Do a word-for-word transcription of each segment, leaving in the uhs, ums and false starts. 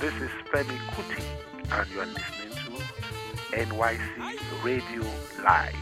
This is Femi Kuti, and you are listening to N Y C Radio Live.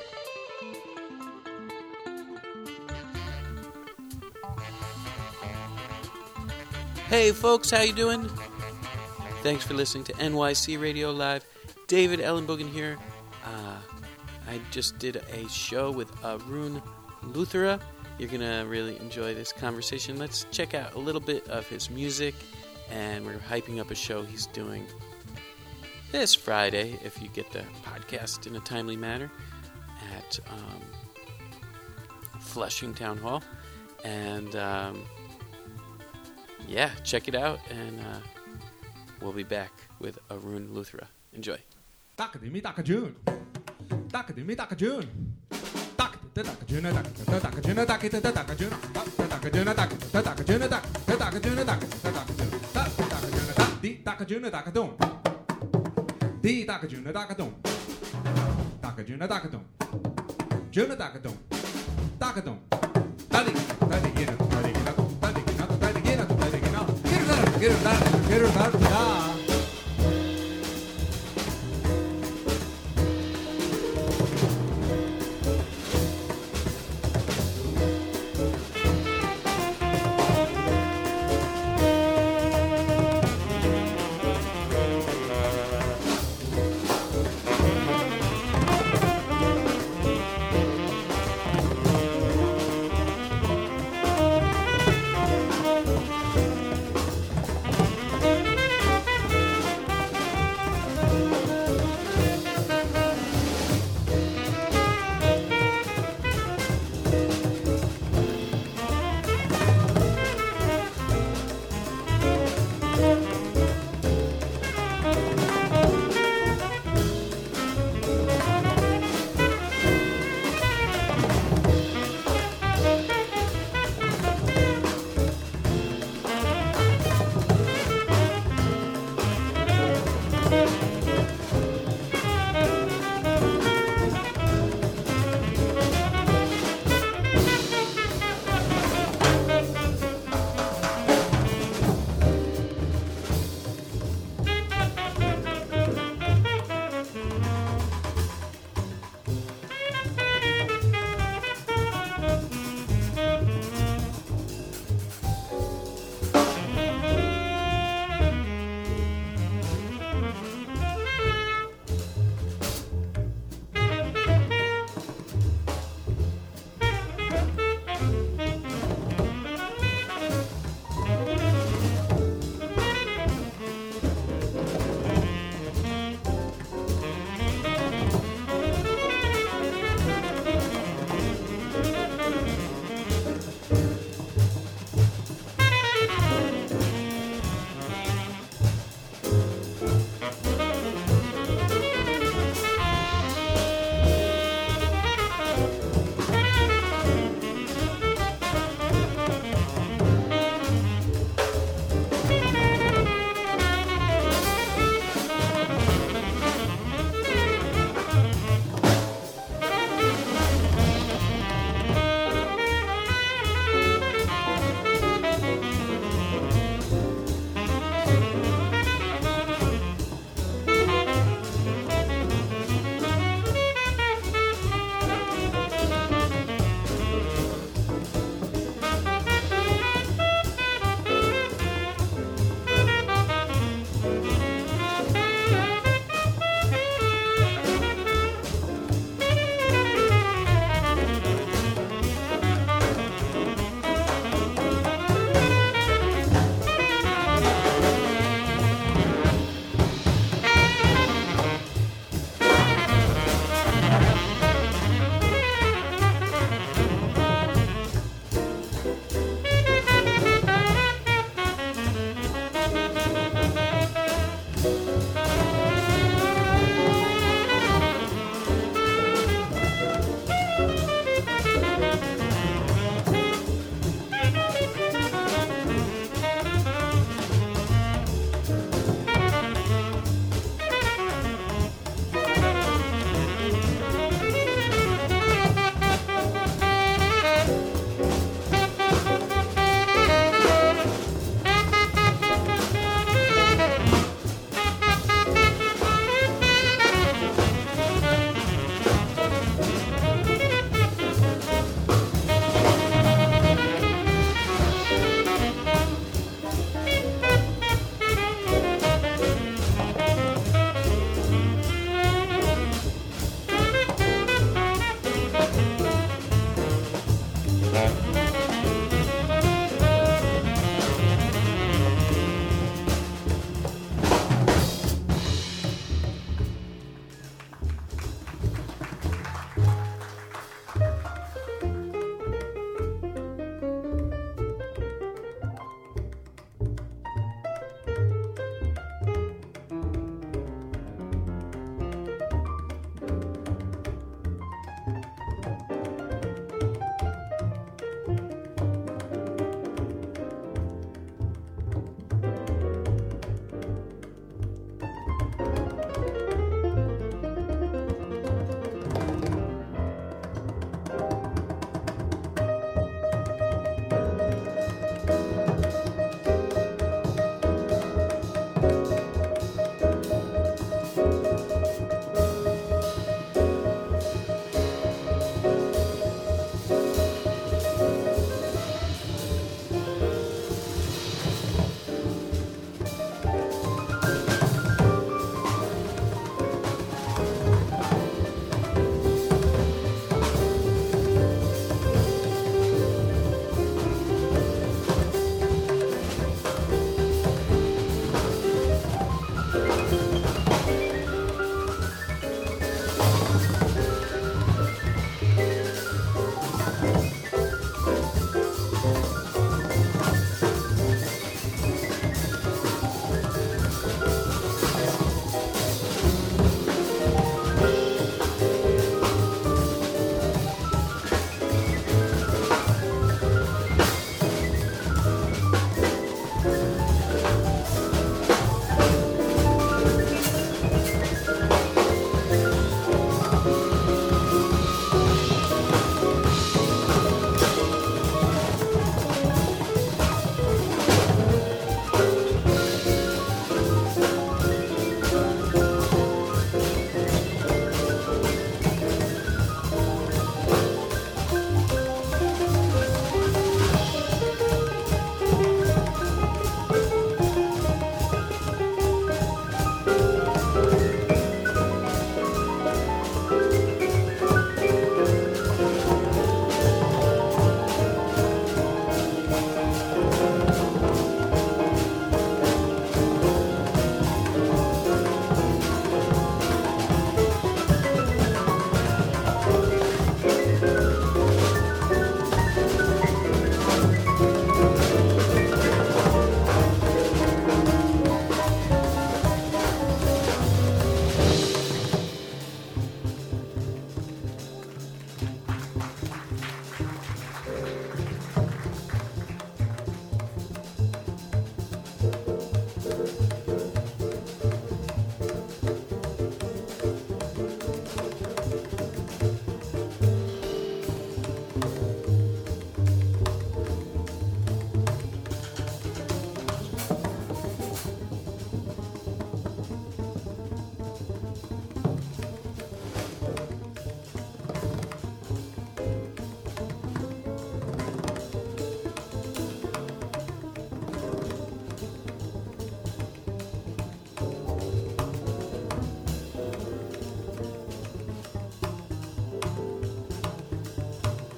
Hey folks, how you doing? Thanks for listening to N Y C Radio Live. David Ellenbogen here. Uh, I just did a show with Arun Luthra. You're going to really enjoy this conversation. Let's check out a little bit of his music, and we're hyping up a show he's doing this Friday, if you get the podcast in a timely manner, at um, Flushing Town Hall. And um, yeah, check it out, and uh, we'll be back with Arun Luthra. Enjoy. Takadimi Takajun. Takadimi Takajun. Takajuna Takajuna Takajuna Takajuna Takajuna Takajuna Takajuna Takajuna Takajuna Di Takajuna Takadum. Di Takajuna Takadum. Takajuna Takadum. Juna Takadum. Takadum. Tadi Tadi Gina Tadi Gina Tadi Gina Tadi Gina Tadi Gina. Get it out, get it out, get it out.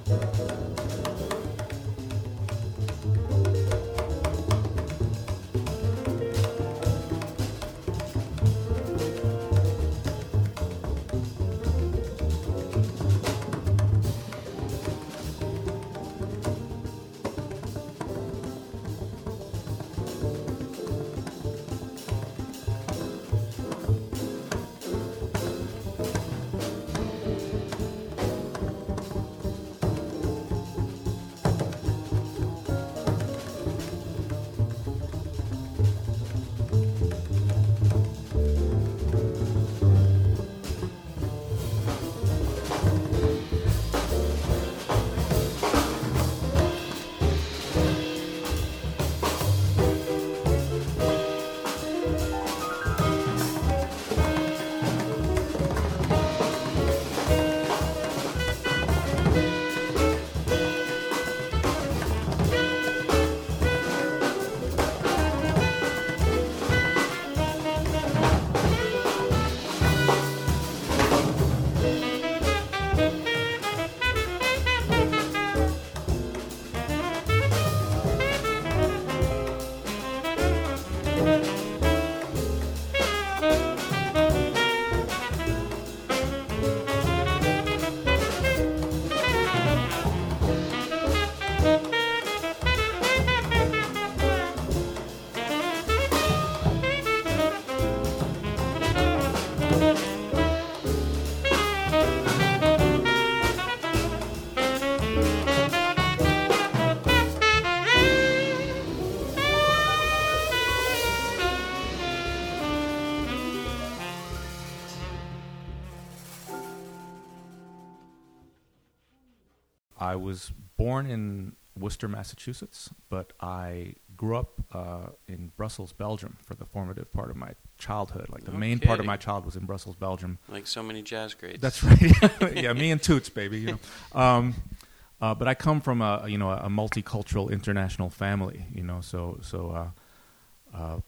I was born in Worcester, Massachusetts, but I grew up uh, in Brussels, Belgium for the formative part of my childhood. Like the No main part of kidding. my childhood was in Brussels, Belgium. Like so many jazz grades. That's right. Yeah, me and Toots, baby. You know. Um, uh, but I come from a you know a multicultural international family. You know, so so uh, uh,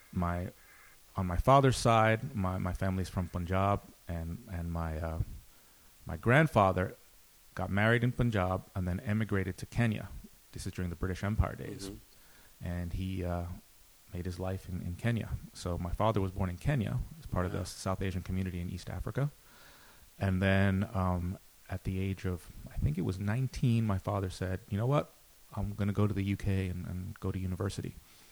my on my father's side, my my family's from Punjab, and and my uh, my grandfather got married in Punjab and then emigrated to Kenya. This is during the British Empire days. Mm-hmm. And he uh, made his life in, in Kenya. So my father was born in Kenya as part wow. of the South Asian community in East Africa. And then um, at the age of, I think it was nineteen, my father said, you know what, I'm going to go to the U K and, and go to university.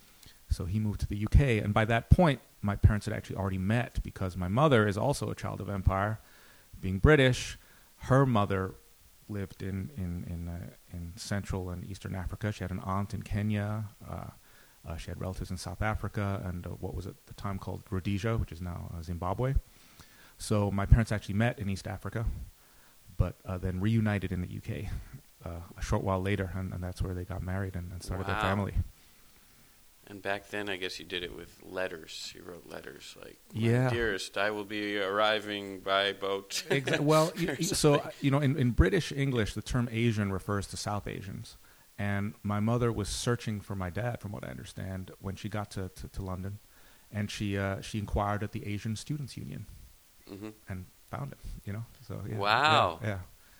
So he moved to the U K. And by that point, my parents had actually already met because my mother is also a child of empire. Being British, her mother lived in in in, uh, in Central and Eastern Africa. She had an aunt in Kenya. Uh, uh, she had relatives in South Africa and uh, what was at the time called Rhodesia, which is now uh, Zimbabwe. So my parents actually met in East Africa, but uh, then reunited in the U K uh, a short while later, and, and that's where they got married and, and started wow. their family. And back then, I guess you did it with letters. You wrote letters like, yeah. "Dearest, I will be arriving by boat." Exa- well, y- so, you know, in, in British English, the term Asian refers to South Asians. And my mother was searching for my dad, from what I understand, when she got to, to, to London. And she uh, she inquired at the Asian Students' Union mm-hmm. and found him, you know. So yeah, wow. Yeah,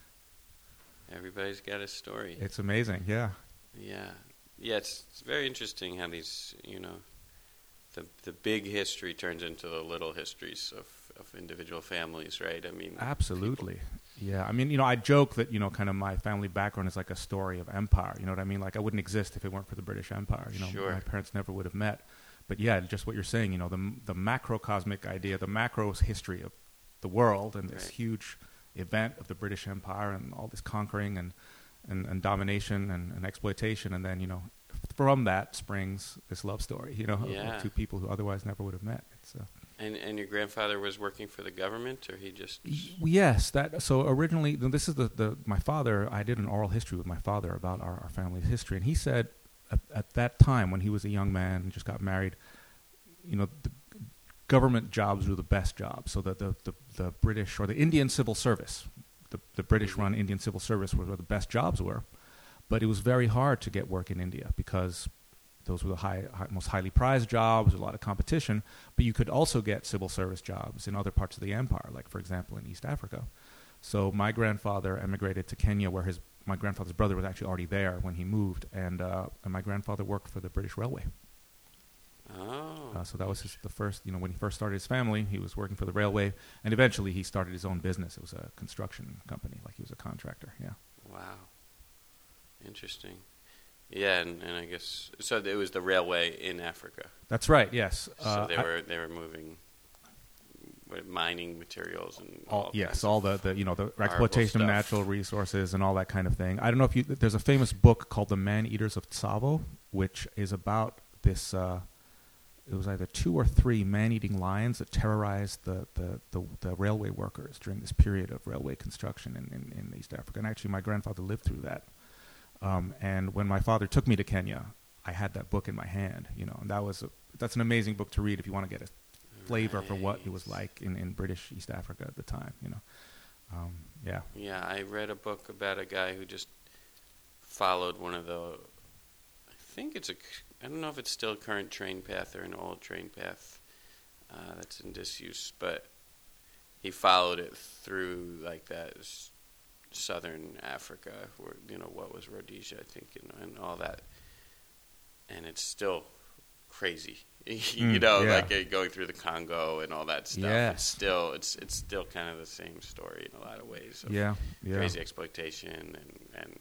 yeah. Everybody's got a story. It's amazing, yeah. Yeah. Yeah, it's, it's very interesting how these, you know, the the big history turns into the little histories of, of individual families, right? I mean, absolutely. People. Yeah, I mean, you know, I joke that, you know, kind of my family background is like a story of empire. You know what I mean? Like I wouldn't exist if it weren't for the British Empire. You know, sure. My parents never would have met. But yeah, just what you're saying, you know, the the macrocosmic idea, the macro history of the world and this right. huge event of the British Empire and all this conquering and And, and domination and, and exploitation, and then, you know, from that springs this love story, you know, yeah. of, of two people who otherwise never would have met. It's, uh, and and your grandfather was working for the government, or he just? Y- yes, that. So originally, this is the, the my father. I did an oral history with my father about our, our family's history, and he said at, at that time when he was a young man and just got married, you know, the government jobs were the best jobs. So that the, the the British or the Indian civil service. The, the British-run Indian civil service was where the best jobs were, but it was very hard to get work in India because those were the high, high, most highly prized jobs, a lot of competition, but you could also get civil service jobs in other parts of the empire, like, for example, in East Africa. So my grandfather emigrated to Kenya where his my grandfather's brother was actually already there when he moved, and uh, and my grandfather worked for the British Railway. Oh. Uh, so that was his, the first, you know, when he first started his family, he was working for the railway, and eventually he started his own business. It was a construction company, like he was a contractor. Yeah. Wow. Interesting. Yeah, and, and I guess so. It was the railway in Africa. That's right. Yes. So Uh, they I- were they were moving what, mining materials and all, all yes, kinds all of the, the you know the horrible exploitation of stuff. natural resources and all that kind of thing. I don't know if you. There's a famous book called The Man-Eaters of Tsavo, which is about this. Uh, it was either two or three man-eating lions that terrorized the, the, the, the railway workers during this period of railway construction in, in, in East Africa. And actually, my grandfather lived through that. Um, and when my father took me to Kenya, I had that book in my hand. You know, and that was a, that's an amazing book to read if you want to get a flavor for what it was like in, in British East Africa at the time, you know. Um, yeah. Yeah, I read a book about a guy who just followed one of the, I think it's a, I don't know if it's still a current train path or an old train path uh, that's in disuse, but he followed it through like that s- southern Africa, where, you know, what was Rhodesia, I think, and, and all that. And it's still crazy. you Mm, know, yeah. like uh, going through the Congo and all that stuff. Yes. It's still it's it's still kind of the same story in a lot of ways. Of Yeah. Yeah. crazy exploitation and, and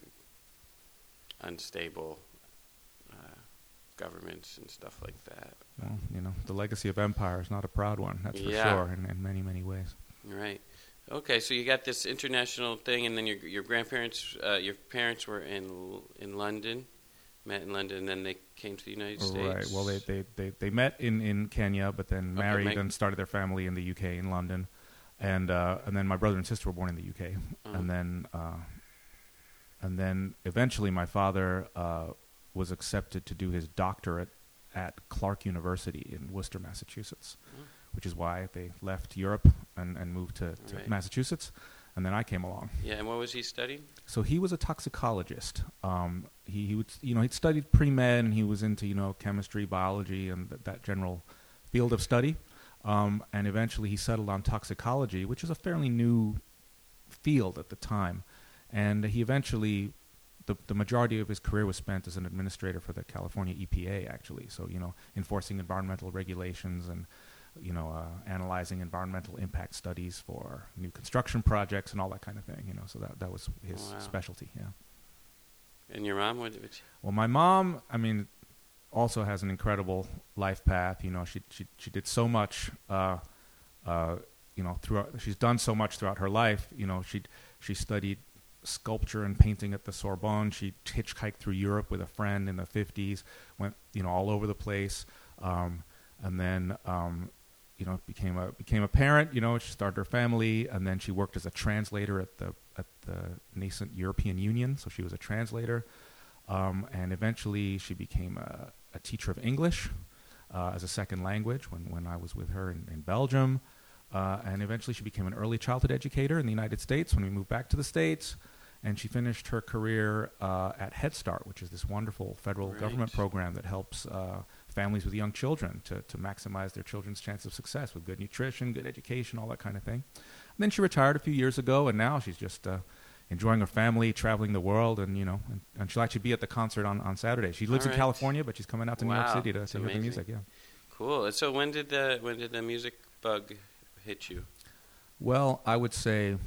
unstable uh, governments and stuff like that. Well, you know, the legacy of empire is not a proud one, that's for Yeah. sure, in, in many, many ways. Right. Okay, so you got this international thing, and then your your grandparents, uh, your parents were in L- in London, met in London, and then they came to the United States. Right. Well, they, they, they, they met in, in Kenya, but then Okay, married Meg- and started their family in the U K, in London. And uh, and then my brother and sister were born in the U K. Uh-huh. And then uh, and then eventually my father uh, was accepted to do his doctorate at Clark University in Worcester, Massachusetts, Oh. which is why they left Europe and, and moved to, to Right. Massachusetts. And then I came along. Yeah, and what was he studying? So he was a toxicologist. Um, he, he would, you know, he'd studied pre-med, and he was into, you know, chemistry, biology, and th- that general field of study. Um, and eventually, he settled on toxicology, which is a fairly new field at the time. And he eventually, the the majority of his career was spent as an administrator for the California E P A, actually. So, you know, enforcing environmental regulations and, you know, uh, analyzing environmental impact studies for new construction projects and all that kind of thing, you know, so that, that was his Wow. specialty, yeah. And your mom? What, what, Well, my mom, I mean, also has an incredible life path, you know, she she, she did so much, uh, uh, you know, throughout, she's done so much throughout her life, you know, she she studied sculpture and painting at the Sorbonne, she hitchhiked through Europe with a friend in the fifties, went, you know, all over the place, um, and then, um, you know, became a became a parent. You know, she started her family, and then she worked as a translator at the at the nascent European Union. So she was a translator, um, and eventually she became a, a teacher of English uh, as a second language when, when I was with her in, in Belgium, uh, and eventually she became an early childhood educator in the United States when we moved back to the States. And she finished her career uh, at Head Start, which is this wonderful federal Right. government program that helps uh, families with young children to, to maximize their children's chance of success with good nutrition, good education, all that kind of thing. And then she retired a few years ago, and now she's just uh, enjoying her family, traveling the world, and you know, and, and she'll actually be at the concert on, on Saturday. She lives All in right. California, but she's coming out to New York Wow, City to, that's to hear the amazing. music. Yeah. cool. So when did the when did the music bug hit you? Well, I would say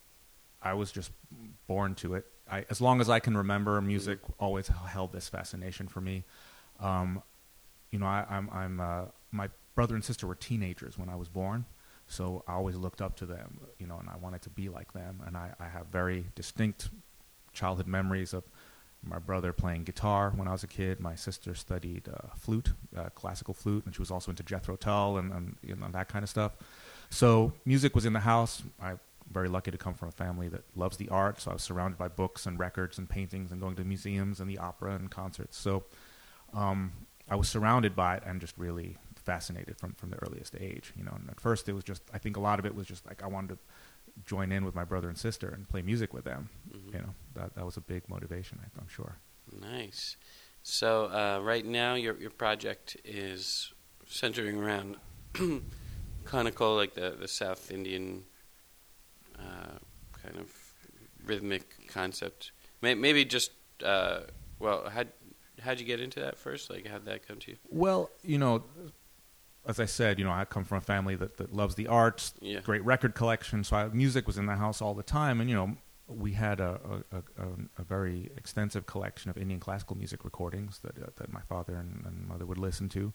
I was just born to it. I, as long as I can remember, music always held this fascination for me. Um, you know, I, I'm, I'm uh, my brother and sister were teenagers when I was born, so I always looked up to them, you know, and I wanted to be like them. And I, I have very distinct childhood memories of my brother playing guitar when I was a kid. My sister studied uh, flute, uh, classical flute, and she was also into Jethro Tull and, and you know, that kind of stuff. So music was in the house. I'm very lucky to come from a family that loves the art, so I was surrounded by books and records and paintings and going to museums and the opera and concerts. So um, I was surrounded by it and just really fascinated from, from the earliest age. You know, and at first it was just, I think a lot of it was just like I wanted to join in with my brother and sister and play music with them. Mhm. You know, that that was a big motivation, I- I'm sure. Nice. So uh, right now, your your project is centering around Kanako, like the the South Indian uh, kind of rhythmic concept, May- maybe just uh, well, how how'd you get into that first? Like, how'd that come to you? Well, you know, as I said, you know, I come from a family that, that loves the arts, Yeah. great record collection. So I, music was in the house all the time, and you know, we had a a, a, a very extensive collection of Indian classical music recordings that uh, that my father and, and mother would listen to,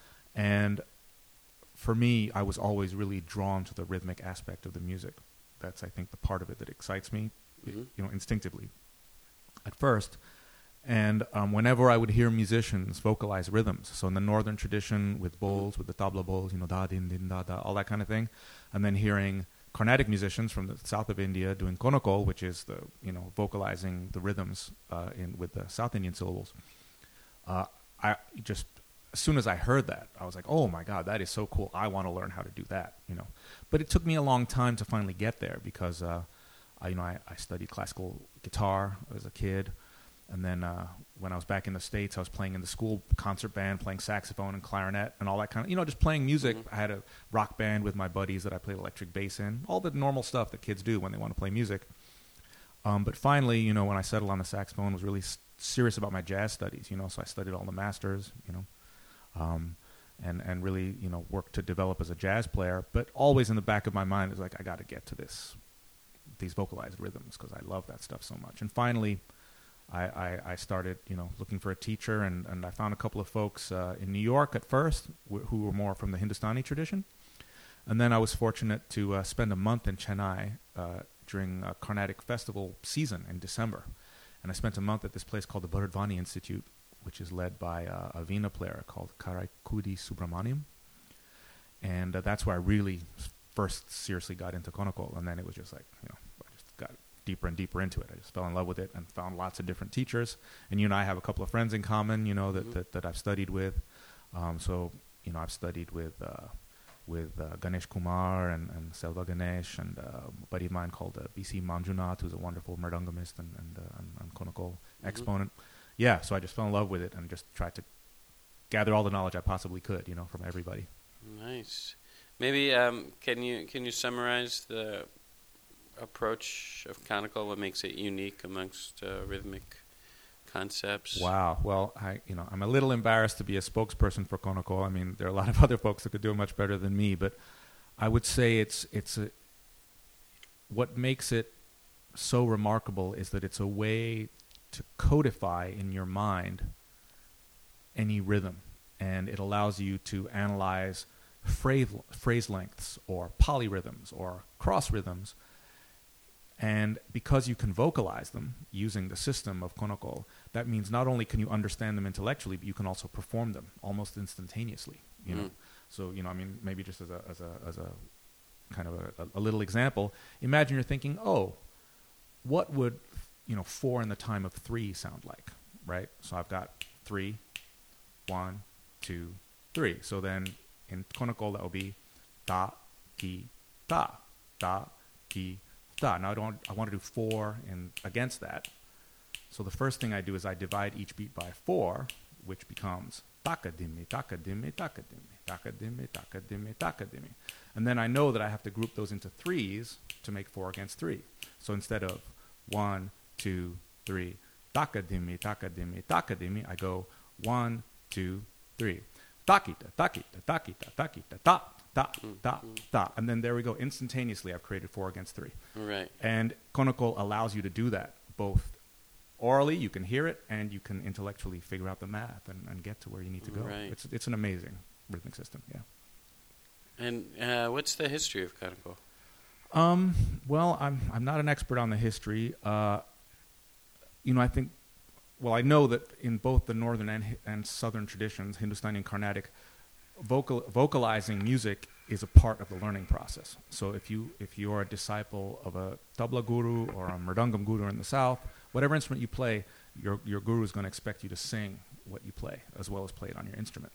and for me, I was always really drawn to the rhythmic aspect of the music. That's, I think, the part of it that excites me, Mm-hmm. you know, instinctively at first. And um, whenever I would hear musicians vocalize rhythms, so in the northern tradition with bowls, with the tabla bowls, you know, da din din da da, all that kind of thing, and then hearing Carnatic musicians from the south of India doing konakol, which is the, you know, vocalizing the rhythms uh, in with the South Indian syllables. Uh, I just, as soon as I heard that, I was like, oh my God, that is so cool. I want to learn how to do that, you know. But it took me a long time to finally get there because, uh, I, you know, I, I studied classical guitar as a kid. And then uh, when I was back in the States, I was playing in the school concert band, playing saxophone and clarinet and all that kind of, you know, just playing music. Mm-hmm. I had a rock band with my buddies that I played electric bass in, all the normal stuff that kids do when they want to play music. Um, but finally, you know, when I settled on the saxophone, was really s- serious about my jazz studies, you know, so I studied all the masters, you know, um, and, and really, you know, worked to develop as a jazz player. But always in the back of my mind is like, I got to get to this, these vocalized rhythms because I love that stuff so much. And finally, I, I, I started, you know, looking for a teacher, and, and I found a couple of folks uh, in New York at first wh- who were more from the Hindustani tradition. And then I was fortunate to uh, spend a month in Chennai uh, during a Carnatic festival season in December. And I spent a month at this place called the Bharadvani Institute, which is led by uh, a Veena player called Karaikudi Subramaniam. And uh, that's where I really first seriously got into konakol. And then it was just like, you know, I just got deeper and deeper into it. I just fell in love with it and found lots of different teachers. And you and I have a couple of friends in common, you know, that, Mm-hmm. that, that I've studied with. Um, so, you know, I've studied with uh, with uh, Ganesh Kumar and, and Selva Ganesh and uh, a buddy of mine called uh, B C Manjunath, who's a wonderful mridangamist and, and, uh, and, and konakol Mm-hmm. exponent. Yeah, so I just fell in love with it and just tried to gather all the knowledge I possibly could, you know, from everybody. Nice. Maybe um, can you can you summarize the approach of konakol? What makes it unique amongst uh, rhythmic concepts? Wow. Well, I, you know, I'm a little embarrassed to be a spokesperson for konakol. I mean, there are a lot of other folks that could do it much better than me, but I would say it's it's a, what makes it so remarkable is that it's a way to codify in your mind any rhythm, and it allows you to analyze phrase phrase lengths or polyrhythms or cross rhythms. And because you can vocalize them using the system of konakol, that means not only can you understand them intellectually, but you can also perform them almost instantaneously. You Mm. know, so you know, I mean, maybe just as a as a as a kind of a, a little example, imagine you're thinking, oh, what would you know four in the time of three sound like, right? So I've got three, one, two, three. So then in konakol that will be da, ki, da, da, ki. Da. Now I don't. I want to do four and against that. So the first thing I do is I divide each beat by four, which becomes taka dimmi, taka dimmi, taka dimmi, taka dimmi, taka dimmi, taka dimmi, and then I know that I have to group those into threes to make four against three. So instead of one, two, three, taka dimmi, taka dimmi, taka dimmi, I go one, two, three, takita, takita, takita, takita, ta. Da, da, da. And then there we go. Instantaneously, I've created four against three. Right. And konakol allows you to do that, both orally, you can hear it, and you can intellectually figure out the math and, and get to where you need to go. Right. It's it's an amazing rhythmic system, yeah. And uh, what's the history of konakol? Um, well, I'm I'm not an expert on the history. Uh, you know, I think, well, I know that in both the northern and, and southern traditions, Hindustani and Carnatic, Vocal, vocalizing music is a part of the learning process. So if you if you are a disciple of a tabla guru or a mridangam guru in the south, whatever instrument you play, your your guru is going to expect you to sing what you play as well as play it on your instrument.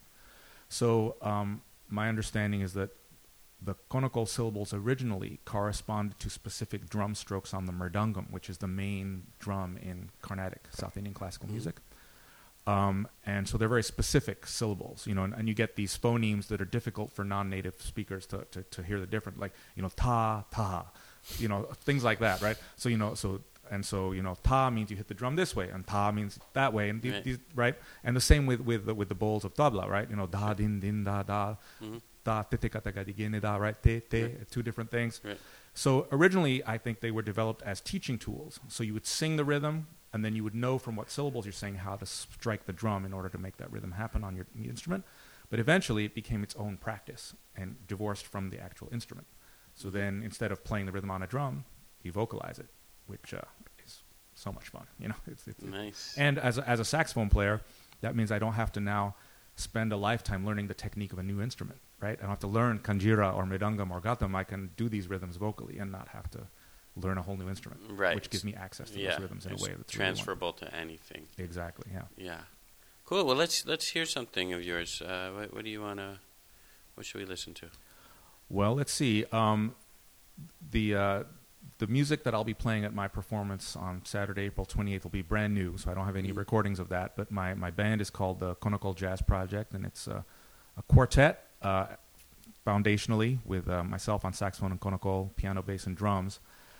So um, my understanding is that the konakol syllables originally corresponded to specific drum strokes on the mridangam, which is the main drum in Carnatic, South Indian classical Mm-hmm. music. Um, and so they're very specific syllables, you know, and, and you get these phonemes that are difficult for non-native speakers to, to, to hear the difference, like, you know, ta, ta, you know, things like that, right? So, you know, so and so you know, ta means you hit the drum this way, and ta means that way, and these, Right. these, right? And the same with with the, with the bowls of tabla, right? You know, da din din da da, Mhm. da te te kata ga digene da, right? Te te, Right. two different things. Right. So originally, I think they were developed as teaching tools. So you would sing the rhythm, and then you would know from what syllables you're saying how to strike the drum in order to make that rhythm happen on your instrument. But eventually, it became its own practice and divorced from the actual instrument. So then, instead of playing the rhythm on a drum, you vocalize it, which uh, is so much fun. You know, it's, it's, Nice. and as a, as a saxophone player, that means I don't have to now spend a lifetime learning the technique of a new instrument, right? I don't have to learn kanjira or mridangam or gatam. I can do these rhythms vocally and not have to learn a whole new instrument, Right. which gives me access to Yeah. those rhythms in a It's way that's really transferable to anything. wonderful. Exactly, yeah. Yeah. Cool. Well, let's let's hear something of yours. Uh, what, what do you want to? What should we listen to? Well, let's see. Um, the uh, the music that I'll be playing at my performance on Saturday, April twenty-eighth, will be brand new, so I don't have any Mhm. recordings of that. But my, my band is called the Konokol Jazz Project, and it's uh, a quartet, uh, foundationally, with uh, myself on saxophone and Konokol, piano, bass, and drums.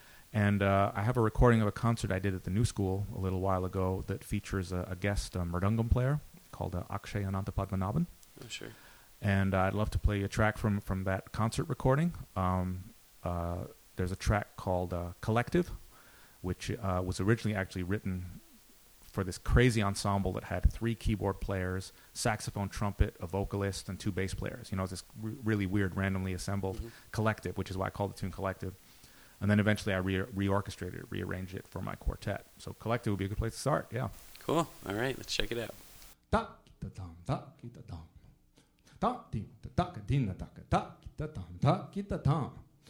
And uh, I have a recording of a concert I did at the New School a little while ago that features a, a guest uh, mridangam player called uh, Akshay Anantapadmanabhan. Oh, sure. And uh, I'd love to play a track from, from that concert recording. Um, uh, there's a track called uh, Collective, which uh, was originally actually written for this crazy ensemble that had three keyboard players, saxophone, trumpet, a vocalist, and two bass players. You know, it's this re- really weird, randomly assembled Mhm. collective, which is why I called the tune Collective. And then eventually I re- reorchestrated it, rearranged it for my quartet. So Collective would be a good place to start, yeah. Cool. All right. Let's check it out. Da da dum da ki da dum da dim da da ka din da ka da ki da dum da ki da dum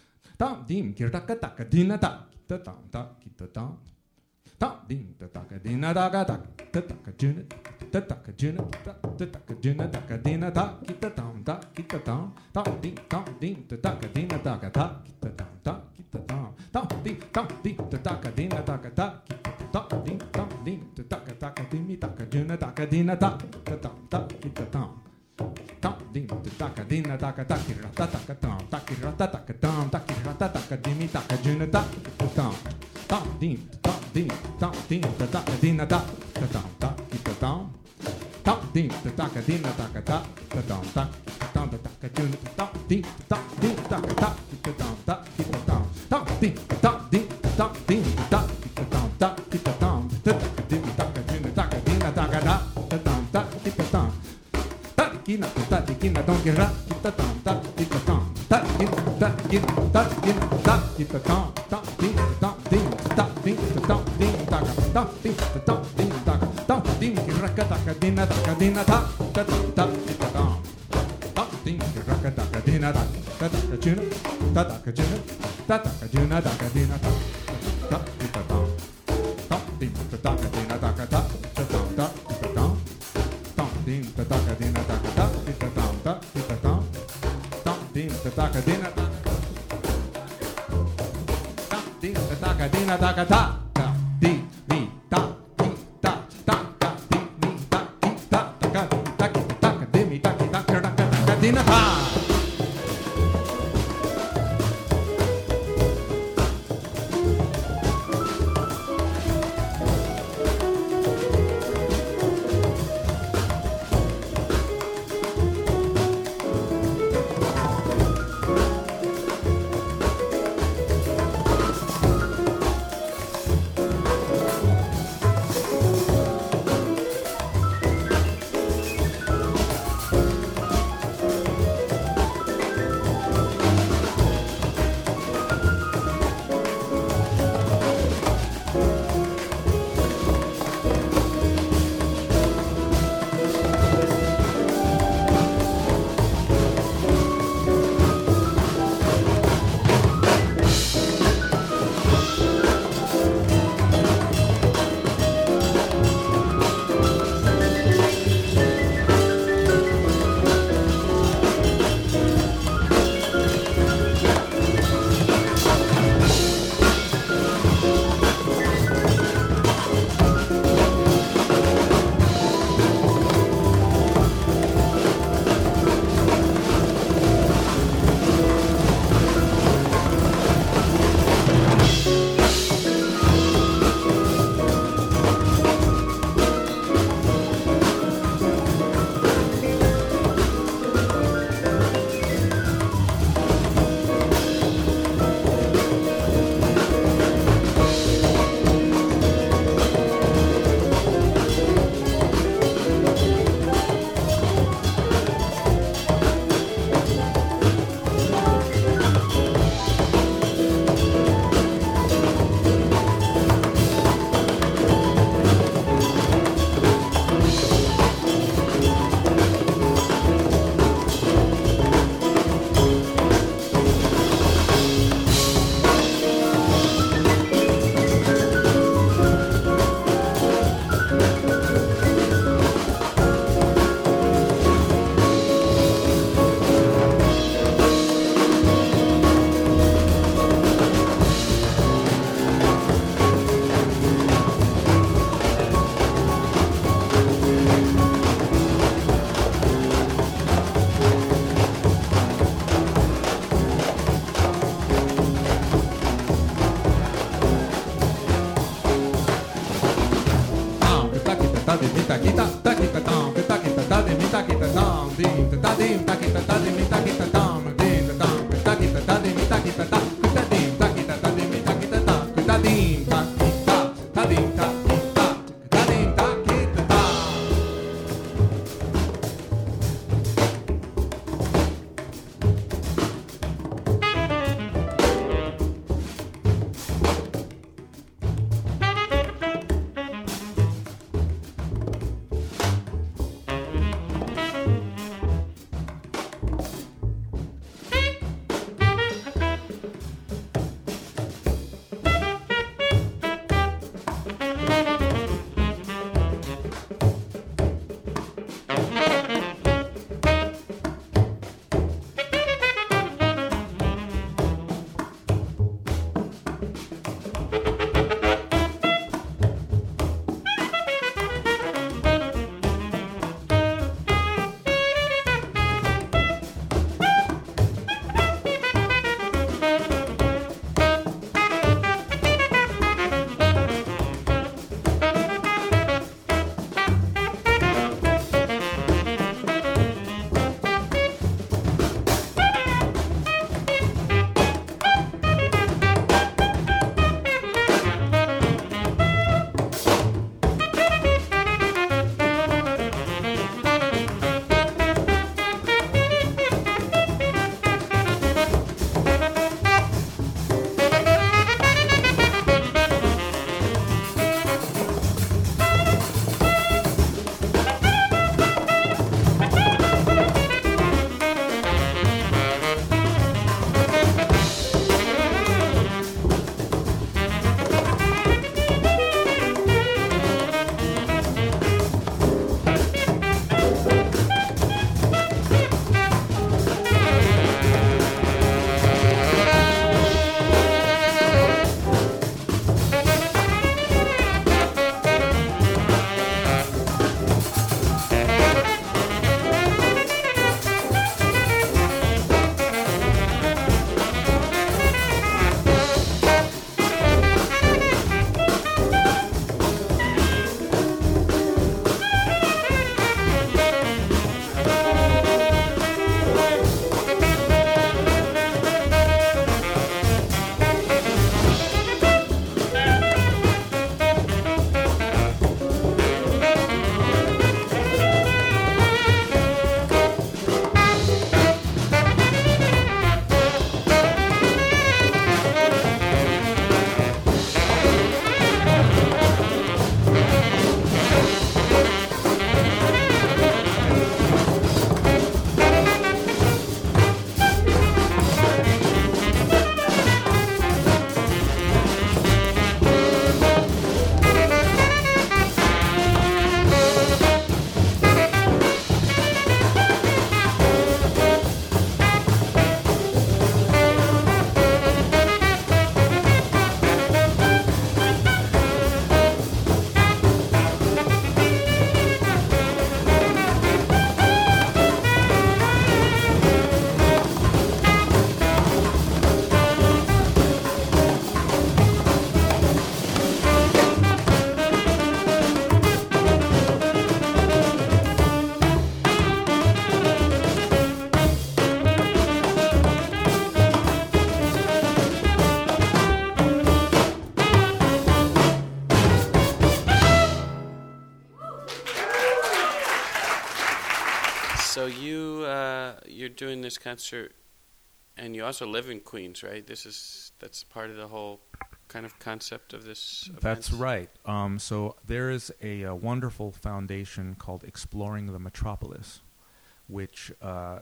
dum dim ki da ka da ka din da ki da dum da ki da dum dum dim da da ka din da ka da da da ka jun da da ka jun da da da ka jun da ka din da ki da dum da ki da dum dum dim dum dim da da ka din da ka da ki da dum da ki da dum dum dim dum dim da da ka din da ka da ki da dum dim dum dim da da ka da ka dim mi da ka jun da ka din da da dum da ki da dum dum dim da da ka din da ka da ki ra da da ka dum da ki ra da da ka dum da ki ra da da ka dim mi da ka jun da ki da dum dum dim dum dim dum dim da da ka din da da dum da ki da dum dum dim da da ka din da ka da dum da dum da da ka jun da dim dum dim da ka da ki da dum da ki da dum dum dim dum dim dum dim da ki da dum da ki da dum da da ka dim da ka jun da ka din da ka da dum da ki da dum da ki na da ki na dum ki ra ki da dum da ki da dum da ki da ki da ki da ki da dum dum dim dum dim da dim dum dim da ka dum dim dum dim da ka dum dim ki ra ka da ka din da ka din da da dum da ki da dum dum dim ki ra ka da ka din da da da ka jun da da ka jun da da ka jun da ka din da da ki da dum dum dim da da ka din da ka da dum da ki da dum dum dim da da ka din da ka da ki da dum da ki da dum dum dim da da ka din da dum dim da da ka din da ka da da di mi da ki da da ka di mi da ki da da ka da ki da ka di mi da ki da ka da ka din da de mi ta kita ta kita tam ta kita ta de mi ta kita tam din ta ta din ta kita ta de mi ta kita tam din ta tam ta kita ta de mi ta kita ta ta din ta kita ta de mi ta kita ta ta din ta kita ta din ta kita ta din ta kita ta. So you uh, you're doing this concert, and you also live in Queens, right? This is that's part of the whole kind of concept of this event? That's right. Um, so there is a, a wonderful foundation called Exploring the Metropolis, which uh,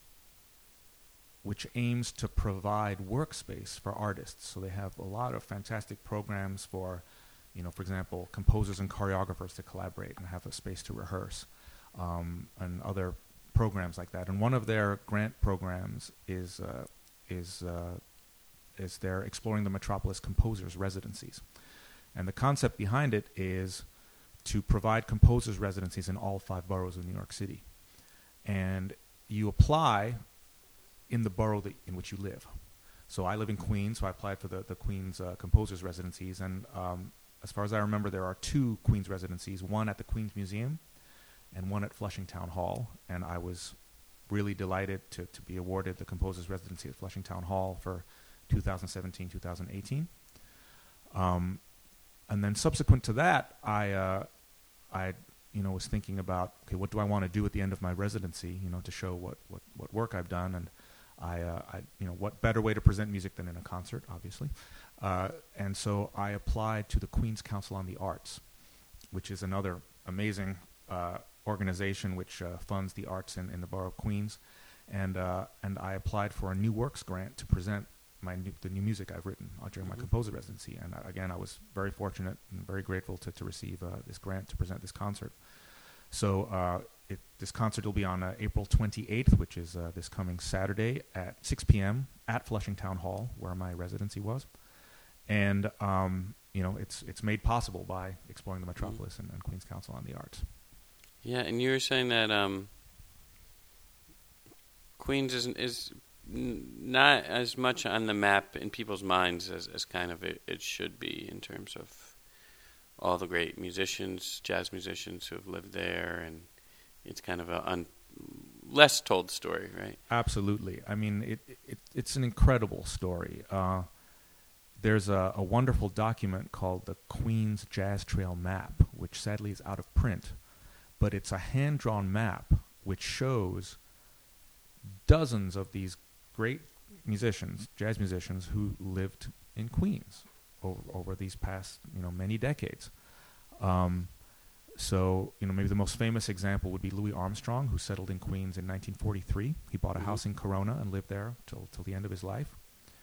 which aims to provide workspace for artists. So they have a lot of fantastic programs for, you know, for example, composers and choreographers to collaborate and have a space to rehearse, um, and other programs like that. And one of their grant programs is uh, is uh, is their Exploring the Metropolis Composers Residencies. And the concept behind it is to provide composers residencies in all five boroughs of New York City. And you apply in the borough that in which you live. So I live in Queens, so I applied for the, the Queens uh, Composers Residencies, and um, as far as I remember, there are two Queens residencies, one at the Queens Museum and one at Flushing Town Hall. And I was really delighted to, to be awarded the composer's residency at Flushing Town Hall for two thousand seventeen, two thousand eighteen. Um, and then subsequent to that, I, uh, I, you know, was thinking about, okay, what do I want to do at the end of my residency, you know, to show what, what, what work I've done. And I, uh, I, you know, what better way to present music than in a concert, obviously. Uh, and so I applied to the Queens Council on the Arts, which is another amazing uh, organization which uh, funds the arts in, in the borough of Queens. And, uh, and I applied for a New Works grant to present my new, the new music I've written uh, during mm-hmm. my composer residency. And uh, again, I was very fortunate and very grateful to, to receive uh, this grant to present this concert. So uh, it, this concert will be on uh, April twenty-eighth, which is uh, this coming Saturday at six p.m. at Flushing Town Hall, where my residency was. And, um, you know, it's it's made possible by Exploring the Metropolis mm-hmm. and, and Queens Council on the Arts. Yeah, and you were saying that um, Queens is, is n- not as much on the map in people's minds as, as kind of it, it should be in terms of all the great musicians, jazz musicians who have lived there, and it's kind of a un- less told story, right? Absolutely. I mean, it, it it's an incredible story. Uh, there's a, a wonderful document called the Queens Jazz Trail Map, which sadly is out of print, but it's a hand-drawn map which shows dozens of these great musicians, jazz musicians, who lived in Queens over, over these past, you know, many decades. Um, so, you know, maybe the most famous example would be Louis Armstrong, who settled in Queens in nineteen forty-three. He bought a mm-hmm. house in Corona and lived there till till the end of his life.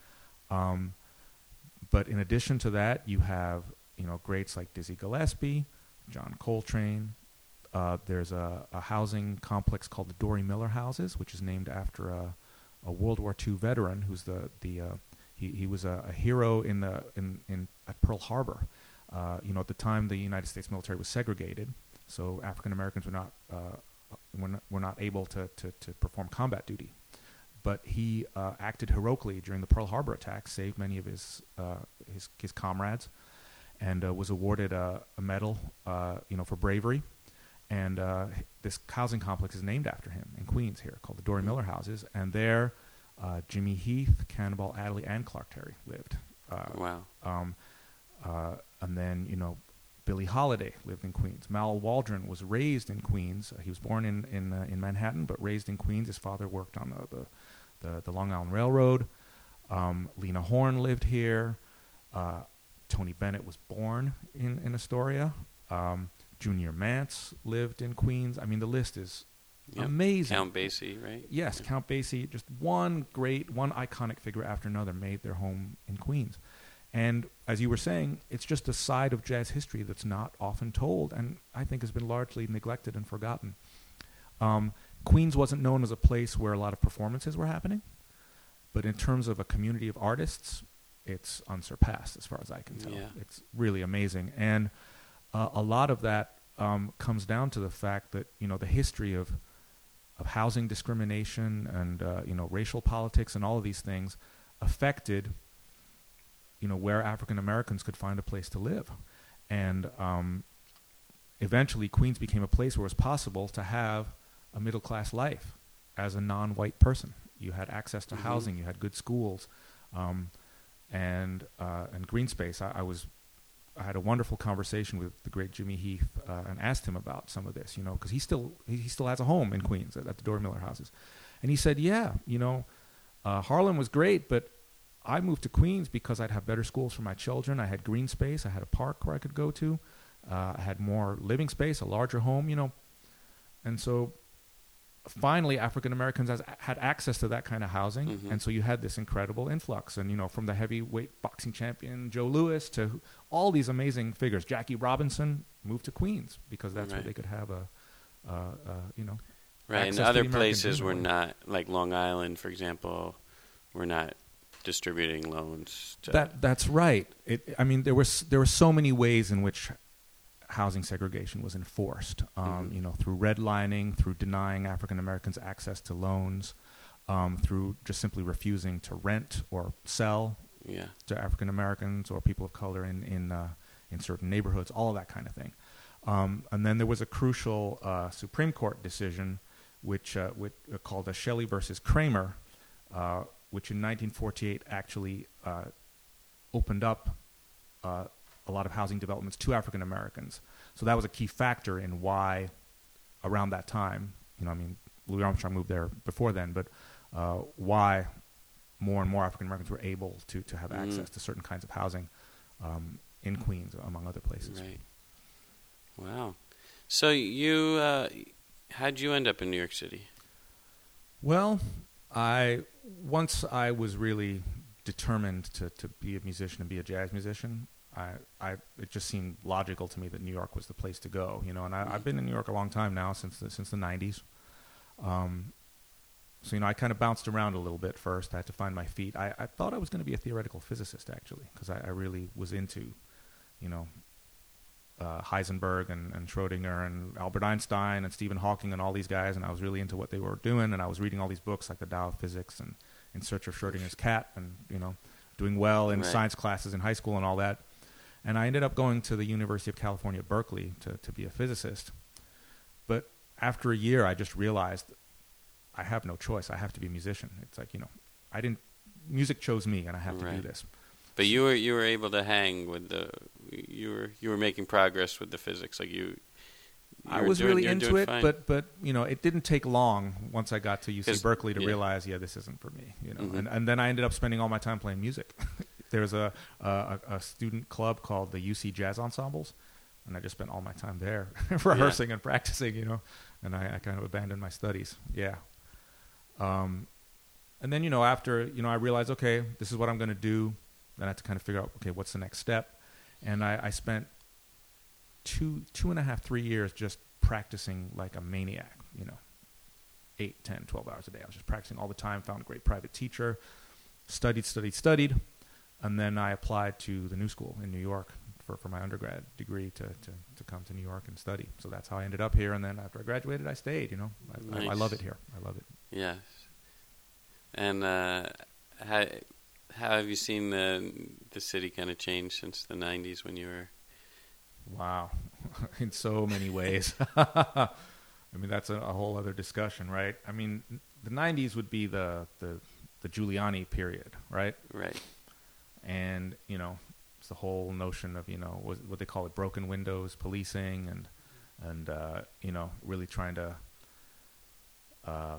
Um, but in addition to that, you have, you know, greats like Dizzy Gillespie, John Coltrane. Uh, there's a, a housing complex called the Dory Miller Houses, which is named after a, a World War Two veteran who's the the uh, he he was a, a hero in the in, in at Pearl Harbor. Uh, you know, at the time the United States military was segregated, so African Americans were not uh, were not, were not able to, to to perform combat duty. But he uh, acted heroically during the Pearl Harbor attack, saved many of his uh, his his comrades, and uh, was awarded a, a medal, uh, you know, for bravery. And uh, this housing complex is named after him in Queens here, called the Dory Miller Houses. And there, uh, Jimmy Heath, Cannonball Adderley, and Clark Terry lived. Uh, wow. Um, uh, and then, you know, Billie Holiday lived in Queens. Mal Waldron was raised in Queens. Uh, he was born in in, uh, in Manhattan, but raised in Queens. His father worked on the the, the, the Long Island Railroad. Um, Lena Horne lived here. Uh, Tony Bennett was born in, in Astoria. Um, Junior Mance lived in Queens. I mean, the list is yep. amazing. Count Basie, right? Yes, yeah. Count Basie. Just one great, one iconic figure after another made their home in Queens. And as you were saying, it's just a side of jazz history that's not often told, and I think has been largely neglected and forgotten. Um, Queens wasn't known as a place where a lot of performances were happening, but in terms of a community of artists, it's unsurpassed as far as I can tell. Yeah. It's really amazing. And Uh, a lot of that um, comes down to the fact that, you know, the history of of housing discrimination and uh, you know, racial politics and all of these things affected, you know, where African Americans could find a place to live, and um, eventually Queens became a place where it was possible to have a middle class life as a non-white person. You had access to mm-hmm. housing, you had good schools, um, and uh, and green space. I, I was. I had a wonderful conversation with the great Jimmy Heath uh, and asked him about some of this, you know, because he still he, he still has a home in Queens at, at the Dory Miller Houses, and he said, "Yeah, you know, uh, Harlem was great, but I moved to Queens because I'd have better schools for my children. I had green space, I had a park where I could go to, uh, I had more living space, a larger home, you know, and so." Finally, African Americans has, had access to that kind of housing, mm-hmm. and so you had this incredible influx. And, you know, from the heavyweight boxing champion Joe Louis to all these amazing figures, Jackie Robinson moved to Queens because that's right. where they could have a, uh, uh, you know, right. And other places were not, like Long Island, for example, were not distributing loans. To that that's right. It, I mean, there was there were so many ways in which housing segregation was enforced, um, mm-hmm. you know, through redlining, through denying African Americans access to loans, um, through just simply refusing to rent or sell yeah. to African Americans or people of color in in uh, in certain neighborhoods, all of that kind of thing. Um, and then there was a crucial uh, Supreme Court decision, which, uh, which uh, called the Shelley versus Kramer, uh, which in nineteen forty-eight actually uh, opened up uh, a lot of housing developments to African Americans. So that was a key factor in why, around that time, you know, I mean, Louis Armstrong moved there before then, but uh, why more and more African Americans were able to, to have mm. access to certain kinds of housing um, in Queens, among other places. Right. Wow. So you, uh, how'd you end up in New York City? Well, I once I was really determined to, to be a musician and be a jazz musician. I, I it just seemed logical to me that New York was the place to go, you know. And I, mm. I've been in New York a long time now, since the, since the nineties. Um, so you know, I kind of bounced around a little bit first. I had to find my feet. I, I thought I was going to be a theoretical physicist, actually, because I, I really was into, you know, uh, Heisenberg and, and Schrodinger and Albert Einstein and Stephen Hawking and all these guys, and I was really into what they were doing. And I was reading all these books like the Tao of Physics and In Search of Schrodinger's Cat, and you know, doing well in right. science classes in high school and all that. And I ended up going to the University of California, Berkeley, to, to be a physicist. But after a year, I just realized I have no choice. I have to be a musician. It's like, you know, I didn't, music chose me, and I have right. to do this. But you were you were able to hang with the, you were you were making progress with the physics, like you. you I was doing, really into it, fine. but but you know, it didn't take long once I got to U C Berkeley to yeah. realize, yeah, this isn't for me. You know, mm-hmm. and and then I ended up spending all my time playing music. There's a, a a student club called the U C Jazz Ensembles, and I just spent all my time there rehearsing yeah. and practicing, you know, and I, I kind of abandoned my studies. Yeah. Um, and then, you know, after, you know, I realized, okay, this is what I'm going to do. Then I had to kind of figure out, okay, what's the next step? And I, I spent two, two and a half, three years just practicing like a maniac, you know, eight, ten, twelve hours a day. I was just practicing all the time, found a great private teacher, studied, studied, studied. And then I applied to the New School in New York for, for my undergrad degree to, to, to come to New York and study. So that's how I ended up here. And then after I graduated, I stayed, you know. I, nice. I, I love it here. I love it. Yes. And uh, how, how have you seen the, the city kind of change since the nineties when you were... Wow. In so many ways. I mean, that's a, a whole other discussion, right? I mean, the nineties would be the, the, the Giuliani period, right? Right. And, you know, it's the whole notion of, you know, what, what they call it, broken windows, policing, and, and uh, you know, really trying to, uh,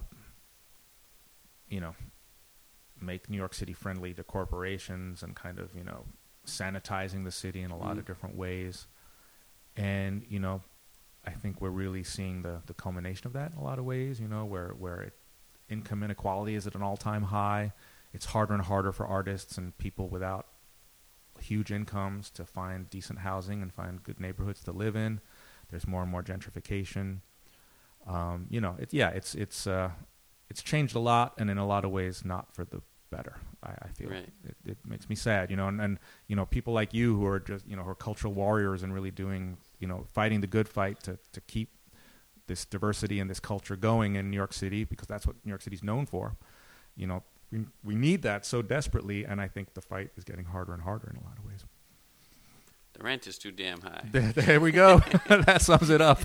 you know, make New York City friendly to corporations and kind of, you know, sanitizing the city in a lot mm. of different ways. And, you know, I think we're really seeing the, the culmination of that in a lot of ways, you know, where, where it, income inequality is at an all-time high. It's harder and harder for artists and people without huge incomes to find decent housing and find good neighborhoods to live in. There's more and more gentrification. Um, you know, it, yeah, it's it's uh, it's changed a lot, and in a lot of ways, not for the better. I, I feel right. it, it makes me sad, you know, and, and you know, people like you who are just, you know, who are cultural warriors and really doing, you know, fighting the good fight to to keep this diversity and this culture going in New York City, because that's what New York City's known for. You know, we we need that so desperately, and I think the fight is getting harder and harder in a lot of ways. The rent is too damn high. There, there we go. That sums it up.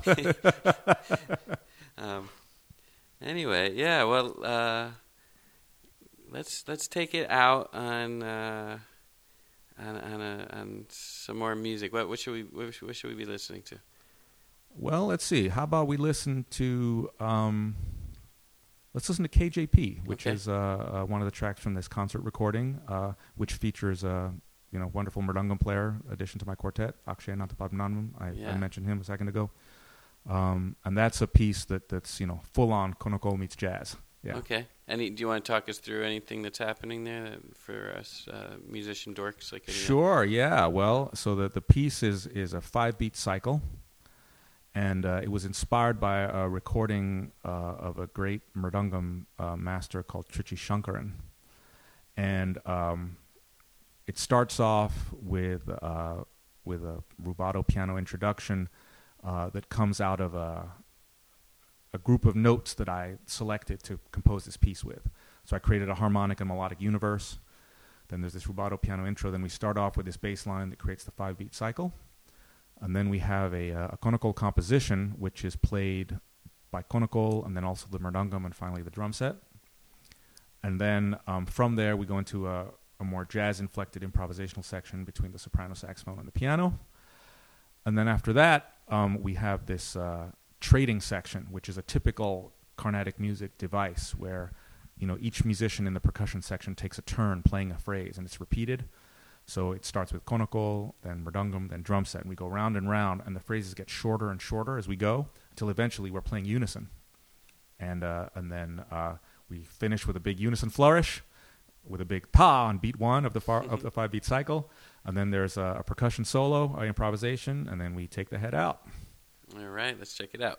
um, anyway, yeah. Well, uh, let's let's take it out on uh, on on, a, on some more music. What, what should we what should, what should we be listening to? Well, let's see. How about we listen to um, let's listen to K J P, which okay. is uh, uh, one of the tracks from this concert recording, uh, which features a you know wonderful mridangam player addition to my quartet, Akshay Anantapadmanabhan. I, yeah. I mentioned him a second ago, um, and that's a piece that that's you know full on Konakol meets jazz. Yeah. Okay. Any? Do you want to talk us through anything that's happening there for us uh, musician dorks like? Sure. Yeah. Well, so the the piece is is a five beat cycle. And uh, it was inspired by a recording uh, of a great mridangam uh, master called Trichy Shankaran. And um, it starts off with uh, with a rubato piano introduction uh, that comes out of a, a group of notes that I selected to compose this piece with. So I created a harmonic and melodic universe. Then there's this rubato piano intro. Then we start off with this bass line that creates the five-beat cycle. And then we have a, uh, a conical composition, which is played by conical, and then also the mridangam, and finally the drum set. And then um, from there, we go into a, a more jazz-inflected improvisational section between the soprano saxophone and the piano. And then after that, um, we have this uh, trading section, which is a typical Carnatic music device where, you know, each musician in the percussion section takes a turn playing a phrase, and it's repeated. So it starts with conical, then mridangam, then drum set, and we go round and round, and the phrases get shorter and shorter as we go until eventually we're playing unison. And uh, and then uh, we finish with a big unison flourish, with a big ta on beat one of the far, of the five beat cycle, and then there's a, a percussion solo, a improvisation, and then we take the head out. All right, let's check it out.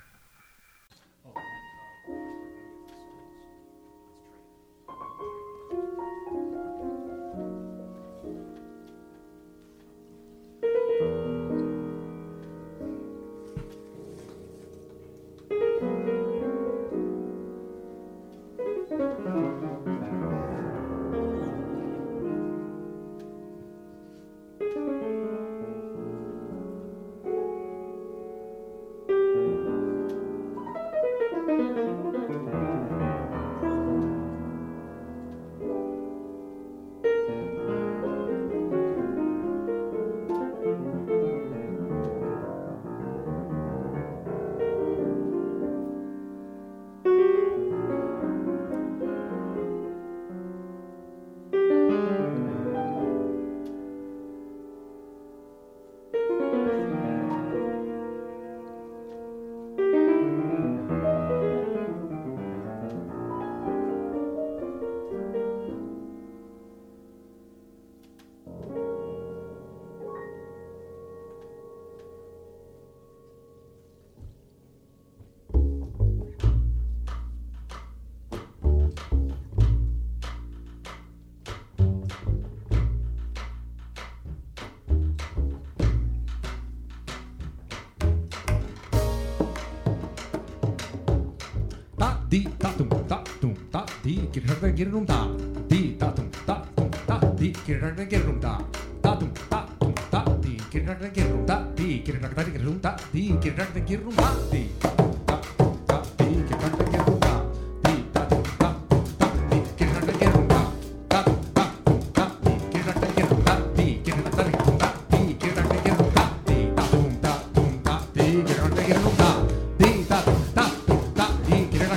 Di ta tum ta tum ta di kirra girum ta di ta tum ta tum ta di kirra girum ta ta tum ta tum ta di kirra girum ta di kirra girum ta di kirra girum ta di ta tum ta di kirra girum ta di ta tum ta tum ta di kirra girum ta ta tum ta tum ta di kirra girum ta di kirra girum ta di kirra girum ta di ta tum ta tum ta di kirra girum ta di ta tum ta tum ta di kirra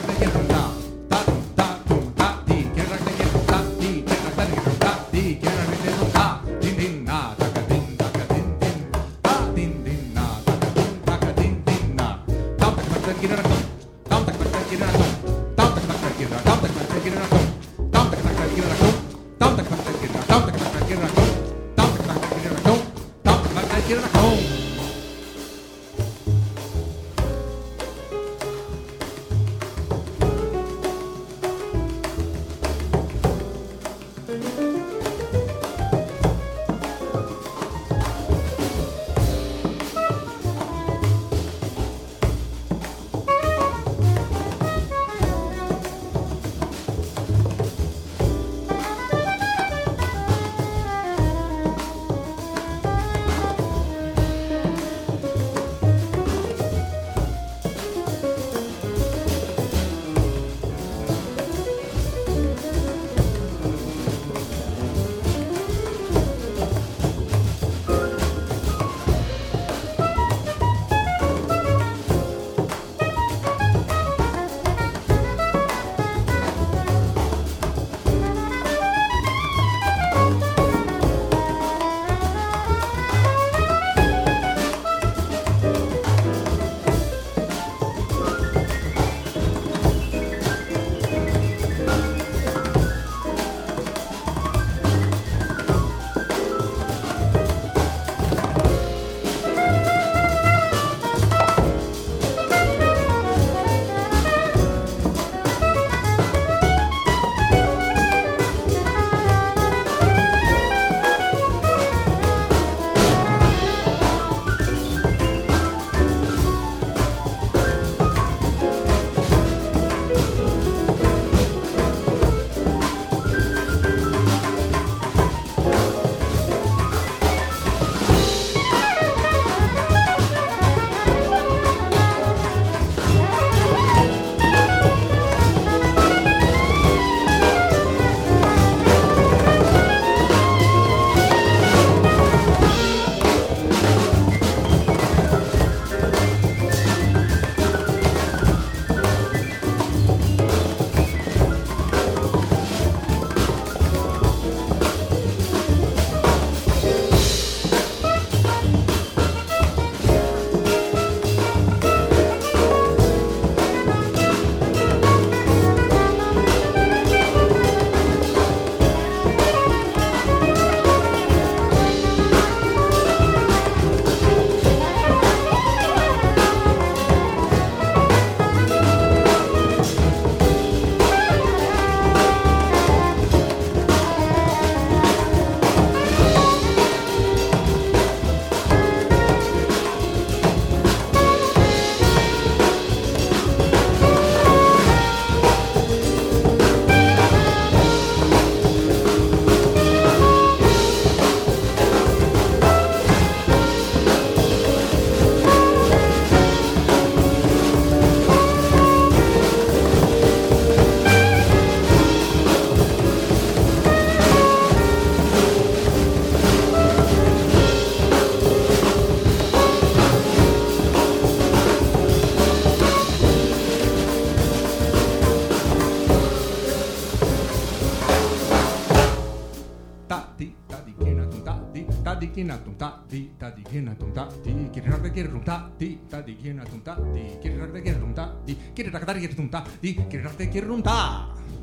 kina tum ta di ta di kina tum ta di kiri rak kiri tum ta di ta di kina tum ta di kiri rak kiri tum ta di kiri rak kiri tum ta di kiri rak kiri tum ta.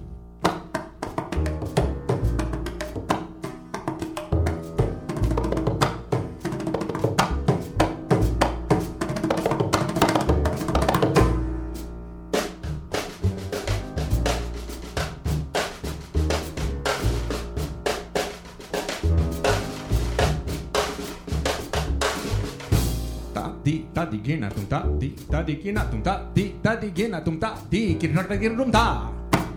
Ta di gina tum ta di ta di gina tum ta di ta di gina tum ta di kiri rak kiri tum ta.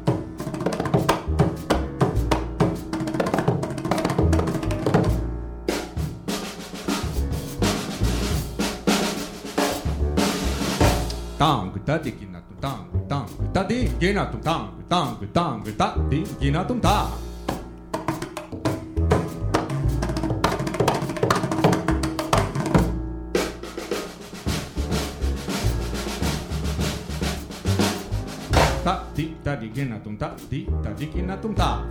Tang ta di gina tum tang tang ta di gina tum tang tang tang ta di gina tum ta. Di ta di gina tum ta di ta di gina tum ta.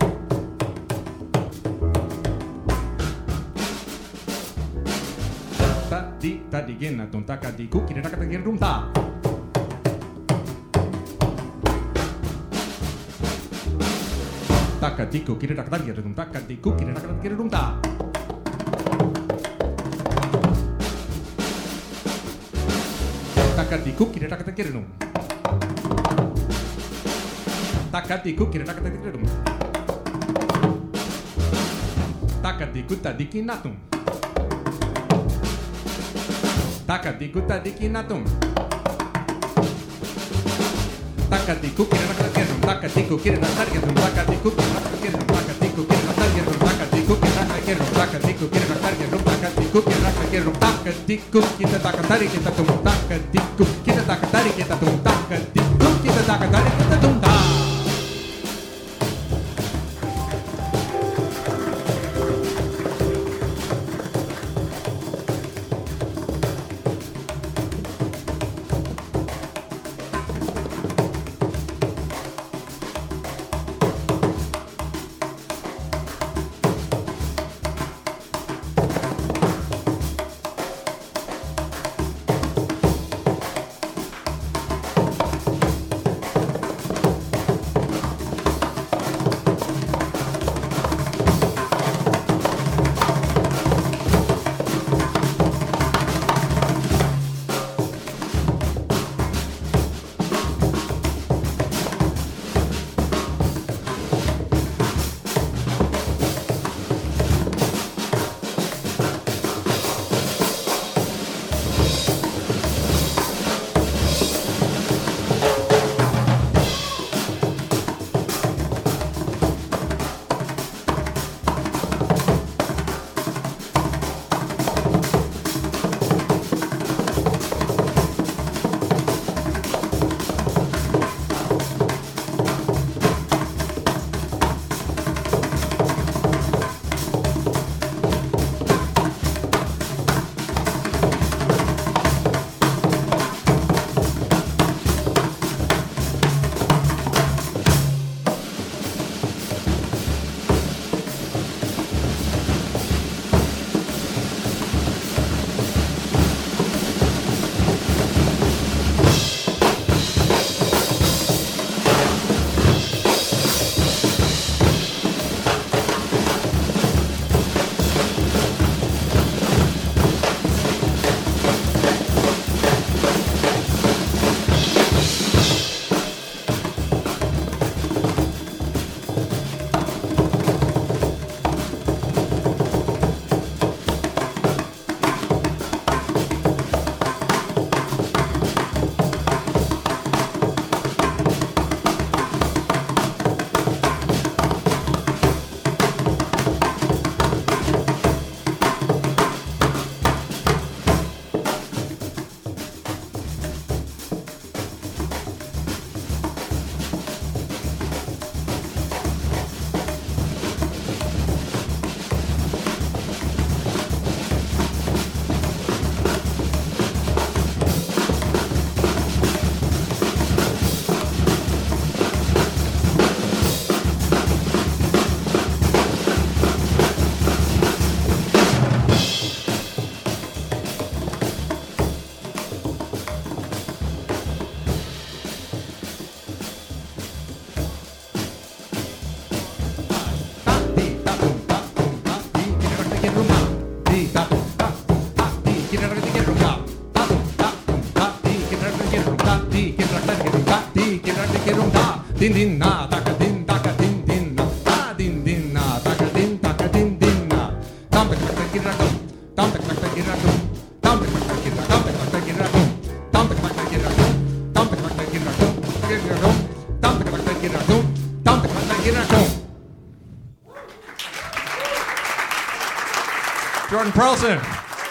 Ta di ta di gina tum ta ka di ku kiri rak kiri tum ta. Ta ka di ku kiri rak kiri tum ta ka di ku kiri rak kiri tum ta. Ta ka di ku kiri rak kiri tum. Takatiku kira takatikum. Takatiku tadikinatum. Takatiku tadikinatum. Takatiku kira takatikum. Takatiku kira takatikum. Takatiku kira takatikum. Takatiku kira takatikum. Takatiku kira takatikum. Takatiku kira takatikum. Takatiku kira takatikum. Takatiku kita takatari kita tum. Takatiku kita takatari kita tum. Takatiku kita takatari kita tum. da di ki da da ki da di ki da ki da din din na da ka din da ka din din na da din din na da ka din da ka din din na dam da ka ki da dum dam da ka ki da dum dam da ka ki da dam da ka ki da dum dam da ka ki da dum dam da ka ki da dum ki da dum dam da ka ki da dum dam da ka ki da dum. Jordan Perlson.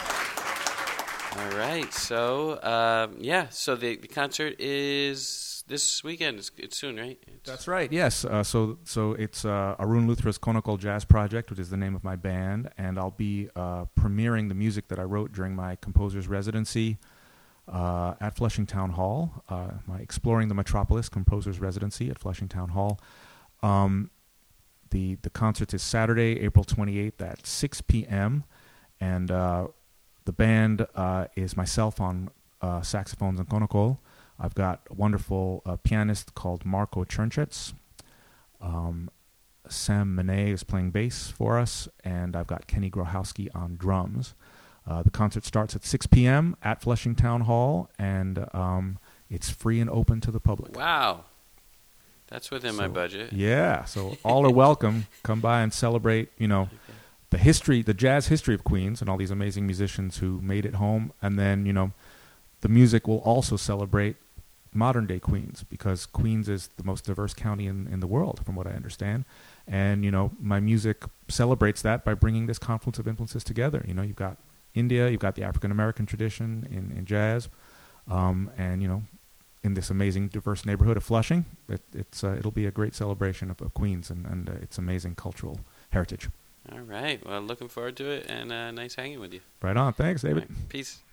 All right, so um, yeah, so the, the concert is this weekend. It's, it's soon, right? It's That's right. Yes. Uh, so so it's uh, Arun Luthra's Konakol Jazz Project, which is the name of my band, and I'll be uh, premiering the music that I wrote during my composer's residency uh, at Flushing Town Hall. Uh, my Exploring the Metropolis composer's residency at Flushing Town Hall. Um, the the concert is Saturday, April twenty-eighth at six p.m. and uh, the band uh, is myself on uh, saxophones and konakol. I've got a wonderful uh, pianist called Marco Chernchets. Um, Sam Monet is playing bass for us, and I've got Kenny Grohowski on drums. Uh, the concert starts at six p.m. at Flushing Town Hall, and um, it's free and open to the public. Wow. That's within So, my budget. Yeah, so all are welcome. Come by and celebrate, you know, Okay. the history, the jazz history of Queens and all these amazing musicians who made it home. And then, you know, the music will also celebrate modern-day Queens, because Queens is the most diverse county in, in the world, from what I understand. And, you know, my music celebrates that by bringing this confluence of influences together. You know, you've got India, you've got the African-American tradition in, in jazz, um, and, you know, in this amazing diverse neighborhood of Flushing, it, it's uh, it'll be a great celebration of, of Queens and, and uh, its amazing cultural heritage. All right. Well, looking forward to it, and uh, nice hanging with you. Right on. Thanks, David. All right. Peace.